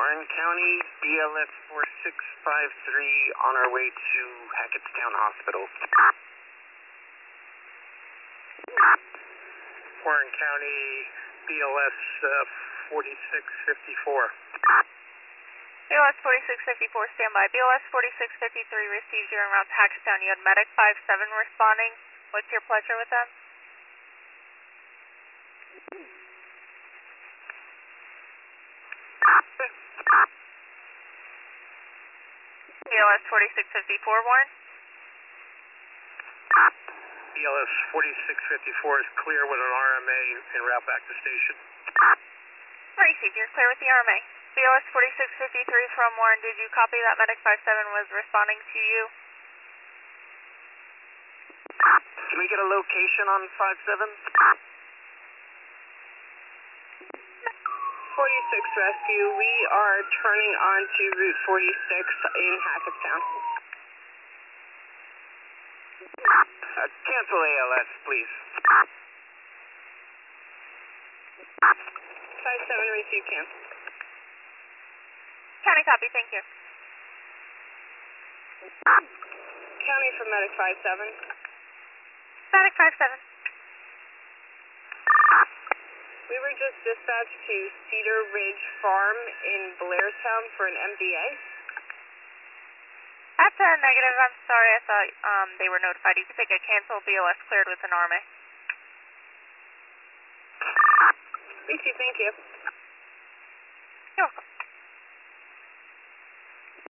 Warren County, BLS 4653, on our way to Hackettstown Hospital. Warren County, BLS 4654. BLS 4654, standby. BLS 4653 received you en route to Hackettstown. You had Medic 57 responding. What's your pleasure with them? BLS 4654, Warren. BLS 4654 is clear with an RMA en route back to station. Received. You're clear with the RMA. BLS 4653 from Warren. Did you copy that Medic 57 was responding to you? Can we get a location on 57? 46 Rescue, we are turning onto Route 46 in Hackettstown. Cancel ALS, please. 57 receive cancel. County copy, thank you. County for Medic 57. Medic 57. We were just dispatched to Cedar Ridge Farm in Blairstown for an MVA. That's a negative. I'm sorry. I thought they were notified. You can take a cancel. BLS cleared with an RMA. Receive, thank you. You're welcome.